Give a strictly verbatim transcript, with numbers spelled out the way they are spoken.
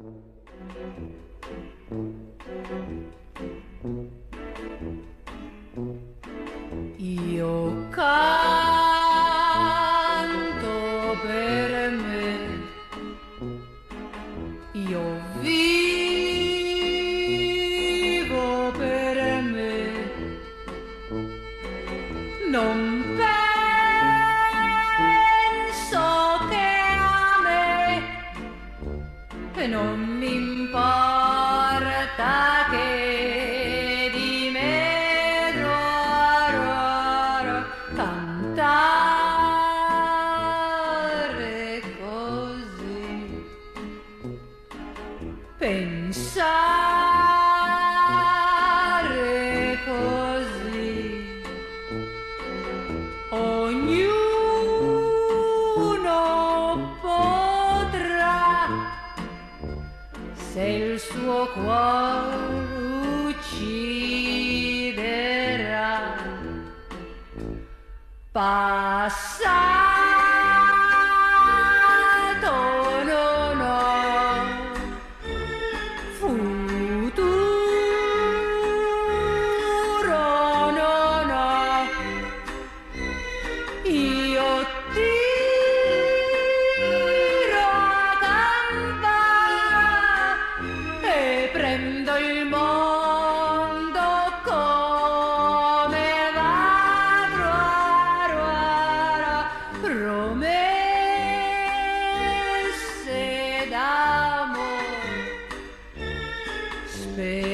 Io canto per me, io vivo per me, non penso che a me non mi importa che di me ro, ro, ro, cantare così, pensare così, ognuno potrà, se il suo cuore ucciderà, passato non ho, futuro non ho, io tiro a gamba e prendo il mondo come va, ruah, ruah, promesse d'amore, spero